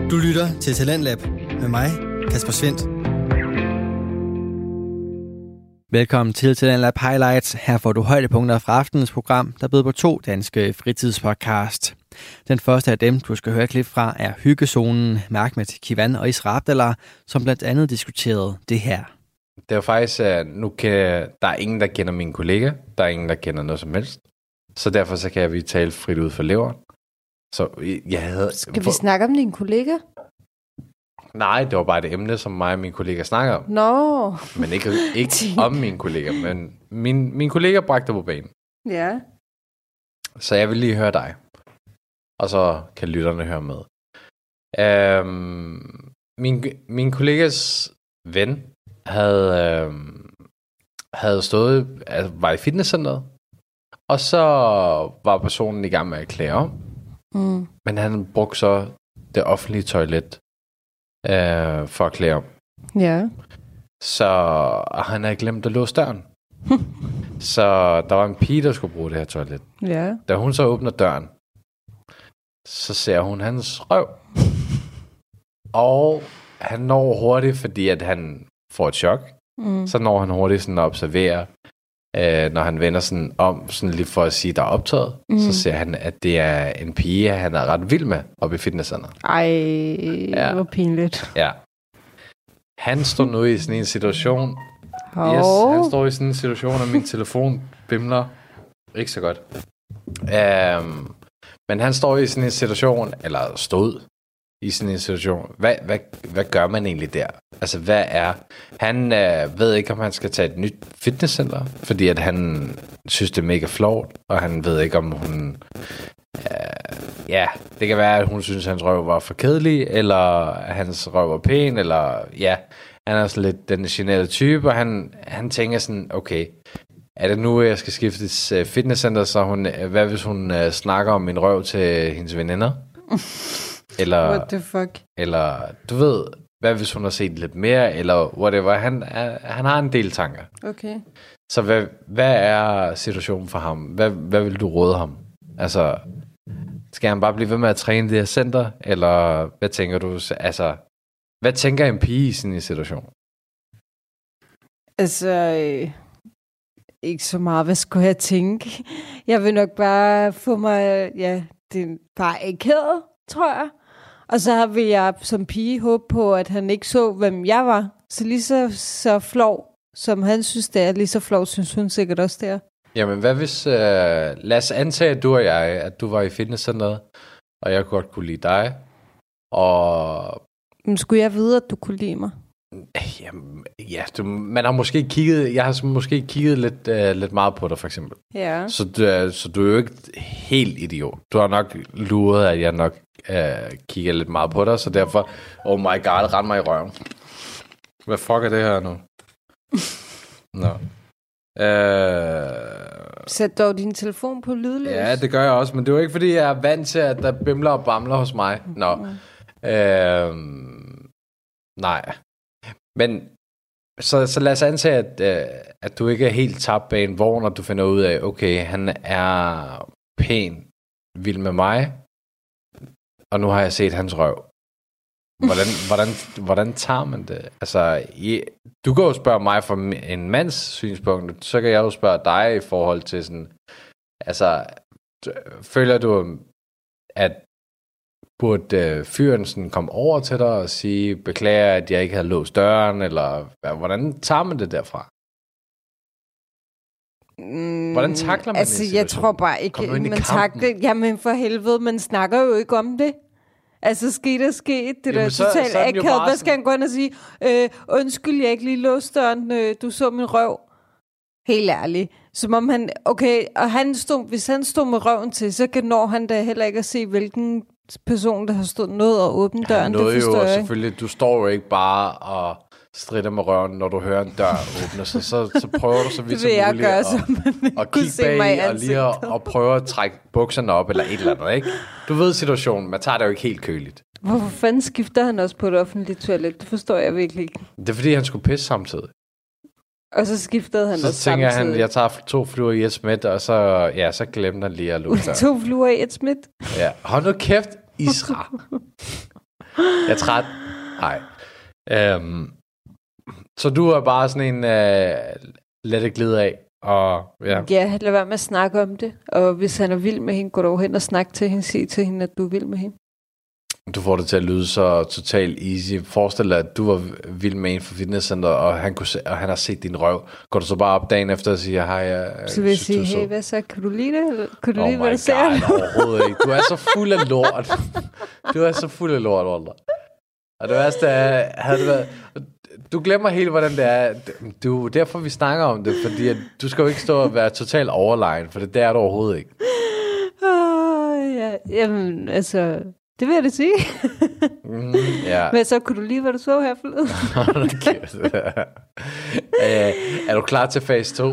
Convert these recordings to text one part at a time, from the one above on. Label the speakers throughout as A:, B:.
A: Du lytter til Talentlab med mig, Kasper Svendt. Velkommen til Talentlab Highlights. Her får du højdepunkter fra aftenens program, der byder på 2 danske fritidspodcast. Den første af dem, du skal høre klip fra, er Hyggezonen med Ahmed Kivan og Isra Abdallah, som blandt andet diskuterede det her.
B: Det er jo faktisk, der er ingen, der kender mine kollegaer. Der er ingen, der kender noget som helst. Så derfor så kan vi tale frit ud for leveren. Så
C: Skal vi snakke om dine kollegaer?
B: Nej, det var bare et emne, som mig og mine kollegaer snakker om.
C: Nå.
B: Men ikke om mine kollegaer, men mine kollegaer bragte på banen.
C: Ja.
B: Så jeg vil lige høre dig. Og så kan lytterne høre med. Min kollegas ven havde stået, var i fitnesscenteret, og så var personen i gang med at klæde om. Mm. Men han brugte så det offentlige toilet for at klæde om.
C: Ja.
B: Så han havde glemt at låse døren. Så der var en pige, der skulle bruge det her toilet.
C: Ja.
B: Da hun så åbner døren, så ser hun hans røv. Og han når hurtigt, fordi at han får et chok. Mm. Så når han hurtigt sådan at observere, når han vender sådan om, sådan lige for at sige, der er optaget, så ser han, at det er en pige, han er ret vild med oppe i fitnesscenteret.
C: Ej, hvor pinligt.
B: Ja. Han står nu i sådan en situation. Yes, han står i sådan en situation, og min telefon bimler. Ikke så godt. Men han står i sådan en situation, eller stod i sådan en situation. Hvad gør man egentlig der? Altså, han ved ikke, om han skal tage et nyt fitnesscenter, fordi at han synes, det er mega flot, og han ved ikke, om hun... det kan være, at hun synes, at hans røv var for kedelig, eller hans røv var pæn, eller han er sådan lidt den generelle type, og han tænker sådan, okay, er det nu, jeg skal skifte fitnesscenter, så hvad hvis hun snakker om min røv til hendes veninder? Eller,
C: what the fuck?
B: Eller, du ved, hvad hvis hun har set lidt mere, eller whatever. Han har en del tanker.
C: Okay.
B: Så hvad er situationen for ham? Hvad vil du råde ham? Altså, skal han bare blive ved med at træne det her center? Eller hvad tænker du? Altså, hvad tænker en pige i sådan en situation?
C: Altså, ikke så meget. Hvad skulle jeg tænke? Jeg vil nok bare få mig, det er bare akavet, tror jeg. Og så vil jeg som pige håbe på, at han ikke så, hvem jeg var. Så lige så flov, som han synes, det er, lige så flov, synes hun sikkert også, det er.
B: Jamen, hvad hvis... lad os antage, at du og jeg, at du var i fitnesscenteret, og jeg godt kunne lide dig, og...
C: Men skulle jeg vide, at du kunne lide mig?
B: Jamen, man har måske kigget... Jeg har måske kigget lidt meget på dig, for eksempel.
C: Ja.
B: Så du er jo ikke helt idiot. Du har nok luret, at jeg nok kigger lidt meget på dig, så derfor... Oh my god, rend mig i røven. Hvad fuck er det her nu? Nå.
C: Sæt dog din telefon på lydløs.
B: Ja, det gør jeg også, men det er jo ikke, fordi jeg er vant til, at der bimler og bamler hos mig. Nå. Nej. Men så lad os antage, at du ikke er helt tabt bag en vogn, og du finder ud af, okay, han er pæn, vild med mig, og nu har jeg set hans røv. Hvordan tager man det? Altså, du kan jo spørge mig fra en mands synspunkt, så kan jeg jo spørge dig i forhold til sådan, altså, føler du, at burde fyren sådan komme over til dig og sige, beklager, at jeg ikke havde låst døren, eller hvordan tager man det derfra? Hvordan takler man
C: altså, jeg tror bare ikke, man takler... Jamen for helvede, man snakker jo ikke om det. Altså, sket er sket. Det der totalt akavet. Hvad skal han gå ind og sige? Undskyld, jeg ikke lige låste døren. Du så min røv. Helt ærligt. Som om han... Okay, og hvis han stod med røven til, så når han da heller ikke at se, hvilken person, der har stået noget og åbnet døren.
B: Det forstår jeg selvfølgelig. Du står jo ikke bare og stritter med røven, når du hører en dør åbne. Så prøver du så vidt som muligt at kigge bag og lige at prøve at trække bukserne op eller et eller andet, ikke? Du ved situationen, man tager det jo ikke helt køligt.
C: Hvorfor fanden skifter han også på et offentligt toilet? Det forstår jeg virkelig ikke.
B: Det er fordi, han skulle pisse samtidig.
C: Og så skiftede han også samtidig.
B: Så tænker han, jeg tager 2 fluer i et smæt, og så glemte han lige at lukke døren.
C: 2 fluer i et smæt?
B: Ja, hold nu kæft, Isra. Jeg er træt. Nej. Så du er bare sådan en let det glide af. Og,
C: ja, lad være med at snakke om det. Og hvis han er vild med hende, gå dog hen og snakke til hende. Sig til hende, at du er vild med hende.
B: Du får det til at lyde så totalt easy. Forestil dig, at du var vild med en fra fitnesscenter, og han har set din røv. Går du så bare op dagen efter og siger, hej,
C: så vil jeg sige, hey, hvad så? Kan du lide det? Kan du lide, hvad du ser?
B: Overhovedet ikke. Du er så fuld af lort. Walter. Og det værste er, havde det været... Du glemmer helt, hvordan det er. Derfor vi snakker om det, fordi at du skal jo ikke stå og være totalt overlegen, for det er du overhovedet ikke.
C: Ja. Jamen, altså... Det vil jeg da sige.
B: Ja.
C: Men så kunne du lige, hvad du så her forleden.
B: Er du klar til fase 2?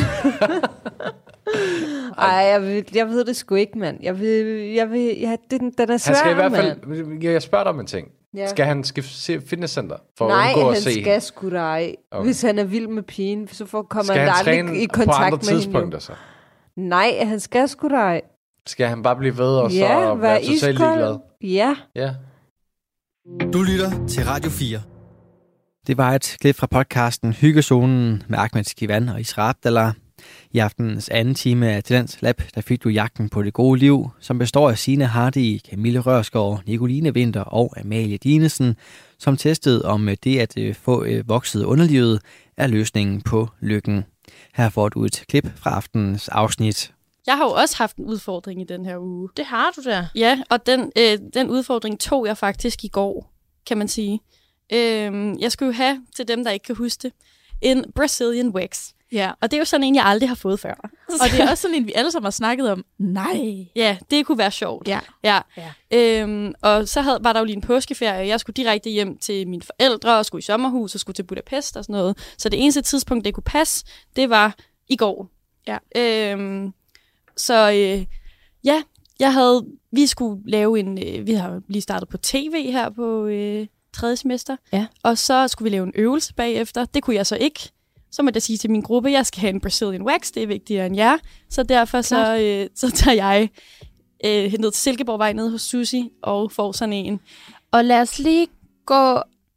C: Ej, jeg ved det sgu ikke, mand. Den er svær,
B: han skal i hvert fald, jeg spørger dig om en ting. Ja. Skal han skifte fitnesscenter for at undgå at se?
C: Nej, han skal sgu da ej. Okay. Hvis han er vild med pigen, så kommer
B: han
C: aldrig i kontakt med hende.
B: Skal han træne på andre tidspunkter så?
C: Nej, han skal sgu da ej.
B: Skal han bare blive ved og så være totalt ligeglad?
C: Ja.
A: Du lytter til Radio 4. Det var et klip fra podcasten Hyggezonen med Ahmed Skivan og Isra Abdallah. I aftenens anden time af Talents Lab, der fik du jagten på det gode liv, som består af Signe Hardy, Camille Rørsgaard, Nicoline Winther og Amalie Dinesen, som testede om det at få vokset underlivet er løsningen på lykken. Her får du et klip fra aftenens afsnit.
D: Jeg har jo også haft en udfordring i den her uge.
E: Det har du da.
D: Ja, og den udfordring tog jeg faktisk i går, kan man sige. Jeg skulle jo have, til dem, der ikke kan huske det, en Brazilian wax.
E: Ja.
D: Og det er jo sådan en, jeg aldrig har fået før.
E: Og det er også sådan en, vi alle sammen har snakket om. Nej.
D: Ja, det kunne være sjovt.
E: Ja.
D: Og så var der jo lige en påskeferie. Jeg skulle direkte hjem til mine forældre, og skulle i sommerhus, og skulle til Budapest og sådan noget. Så det eneste tidspunkt, det kunne passe, det var i går.
E: Ja.
D: Vi skulle lave vi har lige startet på tv her på 3. semester.
E: Ja.
D: Og så skulle vi lave en øvelse bagefter. Det kunne jeg så ikke. Så måtte jeg sige til min gruppe, jeg skal have en Brazilian wax, det er vigtigere end jer. Så derfor så tager jeg ned til Silkeborgvej nede hos Susie og får sådan en.
E: Og lad os lige gå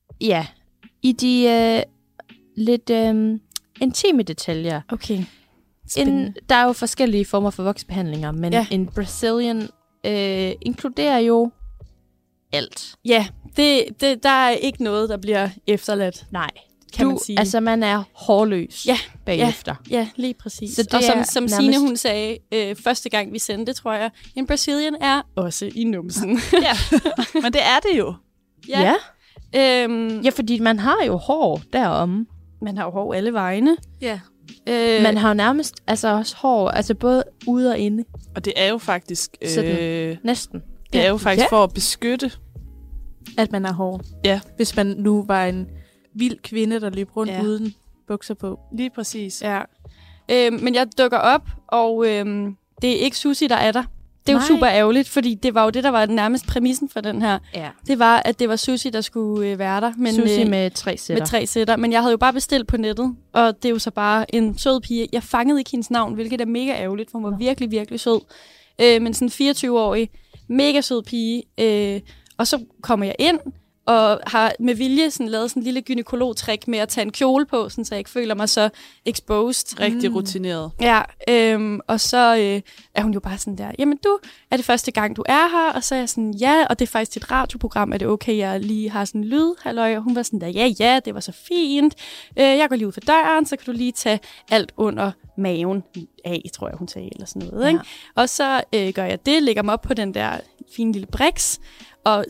E: i de lidt intime detaljer.
D: Okay.
E: Der er jo forskellige former for voksbehandlinger, men en Brazilian inkluderer jo alt.
D: Ja, der er ikke noget, der bliver efterladt.
E: Nej.
D: Kan man sige.
E: Altså, man er hårløs bagefter.
D: Ja, lige præcis.
E: Så det
D: og som
E: nærmest...
D: Signe, hun sagde, første gang vi sendte, tror jeg, en Brazilian er også i numsen.
E: Ja, men det er det jo.
D: Ja.
E: Ja, fordi man har jo hår derom.
D: Man har jo hår alle vegne.
E: Ja. Man har jo nærmest også hår, altså både ude og inde.
F: Og det er jo faktisk...
E: næsten.
F: Det er jo faktisk for at beskytte,
E: at man har hår.
F: Ja, hvis man nu var en vild kvinde, der løb rundt uden bukser på.
D: Lige præcis. Ja. Men jeg dukker op, og det er ikke Susie, der er der. Det er jo super ærgerligt, fordi det var jo det, der var nærmest præmissen for den her.
E: Ja.
D: Det var, at det var Susie, der skulle være der. Men,
E: Susie med 3 sætter.
D: Med 3 sætter. Men jeg havde jo bare bestilt på nettet, og det er jo så bare en sød pige. Jeg fangede ikke hendes navn, hvilket er mega ærgerligt, for hun var virkelig, virkelig sød. Men sådan 24-årig, mega sød pige. Og så kommer jeg ind, og har med vilje sådan lavet sådan en lille gynekologtrik med at tage en kjole på, sådan, så jeg ikke føler mig så exposed.
F: Rigtig rutineret.
D: Ja, og så er hun jo bare sådan der, jamen du, er det første gang, du er her? Og så er jeg sådan, ja, og det er faktisk dit radioprogram, er det okay, jeg lige har sådan en lyd, halløj? Og hun var sådan der, ja, det var så fint. Jeg går lige ud for døren, så kan du lige tage alt under maven af, tror jeg, hun sagde, eller sådan noget. Ikke? Og så gør jeg det, lægger mig op på den der fine lille briks, og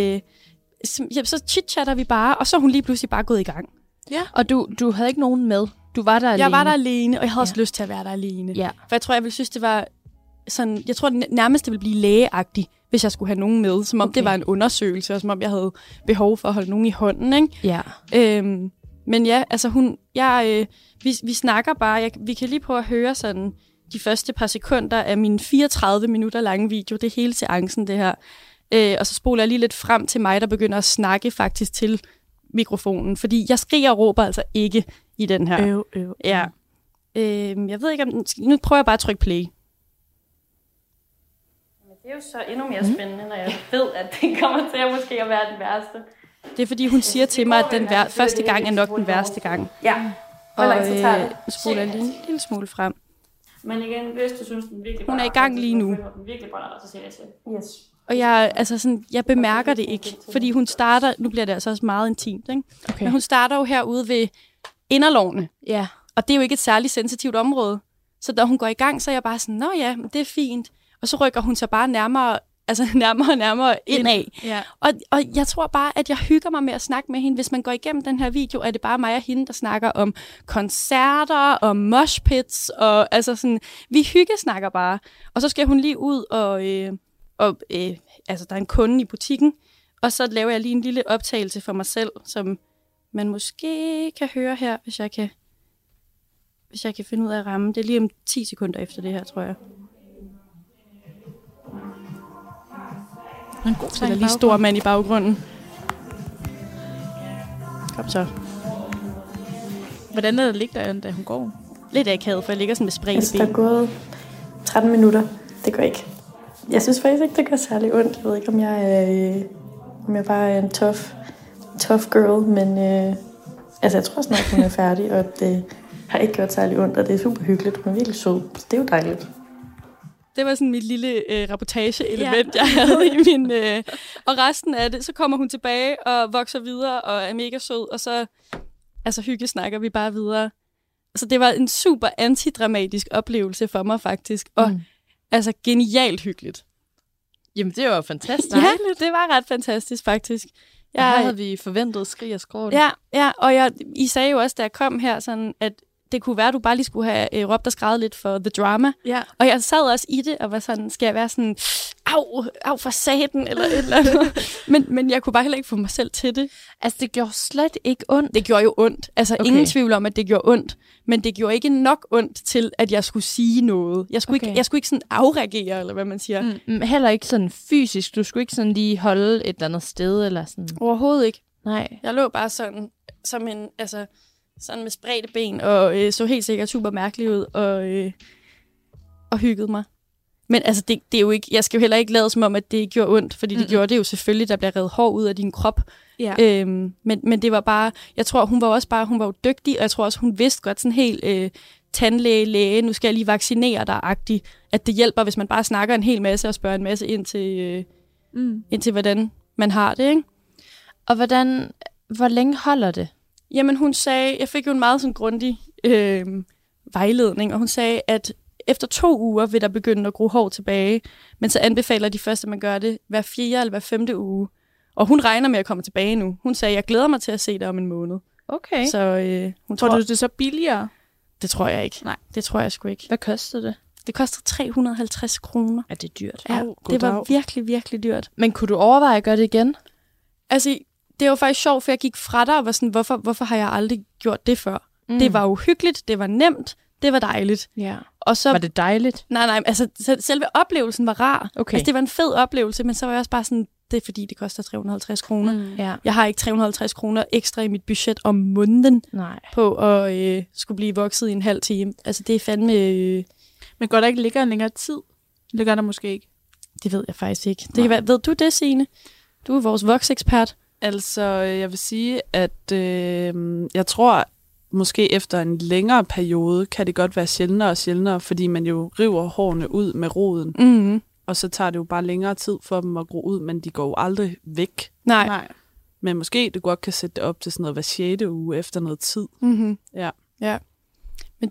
D: så chit-chatter vi bare, og så er hun lige pludselig bare gået i gang.
E: Ja. Og du havde ikke nogen med? Du var der alene?
D: Jeg var der alene, og jeg havde også lyst til at være der alene.
E: Ja.
D: For jeg tror, jeg ville synes, det var sådan... Jeg tror nærmest, det ville blive lægeagtigt, hvis jeg skulle have nogen med. Som om det var en undersøgelse, og som om jeg havde behov for at holde nogen i hånden, ikke?
E: Ja.
D: Men ja, altså vi snakker bare. Vi kan lige prøve at høre sådan de første par sekunder af min 34 minutter lange video. Det er hele seancen, det her. Og så spoler jeg lige lidt frem til mig, der begynder at snakke faktisk til mikrofonen. Fordi jeg skriger og råber altså ikke i den her. Ja. Jeg ved ikke, nu prøver jeg bare at trykke play. Det er jo så endnu mere spændende, når jeg ved, at det kommer til at måske at være den værste. Det er fordi, hun siger til mig, at den første gang er nok den værste gang.
G: Ja.
D: Og spoler lige en lille smule frem.
G: Men igen, hvis du synes, den virkelig
D: hun er i gang lige nu.
G: så siger jeg til. Yes.
D: Og jeg bemærker det ikke, fordi hun starter, nu bliver det altså også meget intimt, ikke? Okay. Men hun starter jo herude ved inderlovene.
E: Ja.
D: Og det er jo ikke et særligt sensitivt område. Så da hun går i gang, så er jeg bare sådan, nå ja, det er fint. Og så rykker hun sig bare nærmere og nærmere indad.
E: Ja.
D: Og jeg tror bare, at jeg hygger mig med at snakke med hende. Hvis man går igennem den her video, er det bare mig og hende, der snakker om koncerter og moshpits. Og vi hyggesnakker bare. Og så skal hun lige ud og der er en kunde i butikken. Og så laver jeg lige en lille optagelse for mig selv, som man måske kan høre her, hvis jeg kan finde ud af at ramme. Det er lige om 10 sekunder efter det her, tror jeg. En god sang. Der er lige stor mand i baggrunden. Kom så.
F: Hvordan er det ligge der, da hun går?
D: Lidt akavet, for jeg ligger sådan med spredte ben.
G: Der er gået 13 minutter. Det går ikke. Jeg synes faktisk ikke, det gør særlig ondt. Jeg ved ikke, om jeg bare er en tough girl, men jeg tror snart, hun er færdig, og det har ikke gjort særlig ondt, og det er super hyggeligt. Hun er virkelig sød, så det er jo dejligt.
D: Det var sådan mit lille reportage-element, jeg havde i min... og resten af det, så kommer hun tilbage og vokser videre og er mega sød, og så hyggesnakker vi bare videre. Så det var en super antidramatisk oplevelse for mig faktisk, og genialt hyggeligt.
E: Jamen, det var fantastisk.
D: Ja, det var ret fantastisk faktisk.
E: Her havde vi forventet skrig og skrål.
D: Ja, og I sagde jo også, da jeg kom her, sådan at det kunne være, at du bare lige skulle have råbt og skrevet lidt for the drama.
F: Ja.
D: Og jeg sad også i det, og var sådan, skal jeg være sådan, au for satan, eller et eller andet. men jeg kunne bare heller ikke få mig selv til det.
E: Altså, det gjorde slet ikke ondt.
D: Det gjorde jo ondt. Altså, ingen tvivl om, at det gjorde ondt. Men det gjorde ikke nok ondt til, at jeg skulle sige noget. Jeg skulle ikke sådan afreagere, eller hvad man siger.
E: Heller ikke sådan fysisk. Du skulle ikke sådan lige holde et eller andet sted, eller sådan.
D: Overhovedet ikke.
E: Nej.
D: Jeg lå bare sådan, som en, sådan med spredte ben, og så helt sikkert super mærkelig ud, og hyggede mig. Men det er jo ikke, jeg skal jo heller ikke lade som om, at det ikke gjorde ondt, fordi det gjorde det jo selvfølgelig, der bliver revet hår ud af din krop.
F: Ja.
D: Men det var bare, jeg tror, hun var jo dygtig, og jeg tror også, hun vidste godt sådan helt tandlæge, nu skal jeg lige vaccinere dig-agtigt, at det hjælper, hvis man bare snakker en hel masse og spørger en masse ind til hvordan man har det, ikke?
E: Og hvor længe holder det?
D: Jamen, hun sagde, jeg fik jo en meget sådan grundig vejledning, og hun sagde, at efter 2 uger vil der begynde at gro hår tilbage, men så anbefaler de først, at man gør det hver 4. eller hver 5. uge. Og hun regner med at komme tilbage nu. Hun sagde, jeg glæder mig til at se dig om en måned.
E: Okay.
D: Så hun
F: tror du, det er så billigere?
D: Det tror jeg ikke.
F: Nej.
D: Det tror jeg sgu ikke.
E: Hvad kostede det?
D: Det kostede 350 kroner.
E: Er det dyrt?
D: Ja, det var virkelig, virkelig dyrt.
E: Men kunne du overveje at gøre det igen?
D: Altså, det var faktisk sjovt, for jeg gik fra dig og var sådan, hvorfor har jeg aldrig gjort det før? Det var uhyggeligt, det var nemt, det var dejligt.
E: Ja.
D: Og så,
E: var det dejligt?
D: Nej, selve oplevelsen var rar.
E: Okay.
D: Altså, det var en fed oplevelse, men så var jeg også bare sådan, det er fordi, det koster 350 kroner.
E: Ja.
D: Jeg har ikke 350 kroner ekstra i mit budget om måneden på at skulle blive vokset i en halv time. Altså, det er fandme...
F: Men går der ikke ligger en længere tid? Ligger der måske ikke?
D: Det ved jeg faktisk ikke. Det kan være, ved du det, Signe? Du er vores voksekspert.
H: Altså, jeg vil sige, at jeg tror, måske efter en længere periode, kan det godt være sjældnere og sjældnere, fordi man jo river hårene ud med roden.
D: Mm-hmm.
H: Og så tager det jo bare længere tid for dem at gro ud, men de går jo aldrig væk.
D: Nej.
H: Men måske du godt kan sætte det op til sådan noget hver 6. uge efter noget tid.
D: Mm-hmm. Ja. Men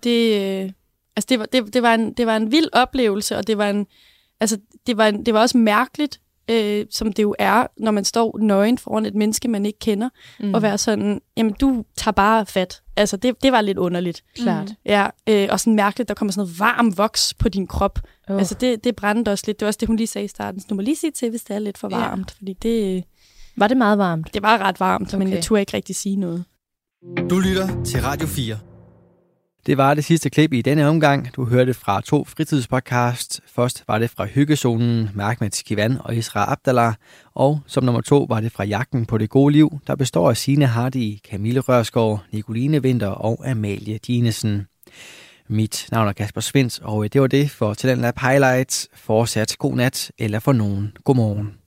D: det var en vild oplevelse, og det var også mærkeligt, som det jo er, når man står nøgen foran et menneske, man ikke kender, og være sådan, jamen du tager bare fat. Altså det var lidt underligt.
E: Klart.
D: Ja, og sådan mærkeligt, der kommer sådan noget varm voks på din krop. Altså det brændte også lidt. Det var også det, hun lige sagde i starten. Så du må lige sige til, hvis det er lidt for varmt, fordi det...
E: Var det meget varmt?
D: Det var ret varmt, men jeg turde ikke rigtig sige noget.
A: Du lytter til Radio 4. Det var det sidste klip i denne omgang. Du hørte fra 2 fritidspodcast. Først var det fra Hyggezonen, Mærkmat Kivan og Isra Abdallah. Og som nummer 2 var det fra Jagten på det gode liv, der består af Signe Hardy, Camille Rørsgaard, Nicoline Winther og Amalie Dinesen. Mit navn er Kasper Svens, og det var det for Talentlab Highlights. Fortsat god nat, eller for nogen god morgen.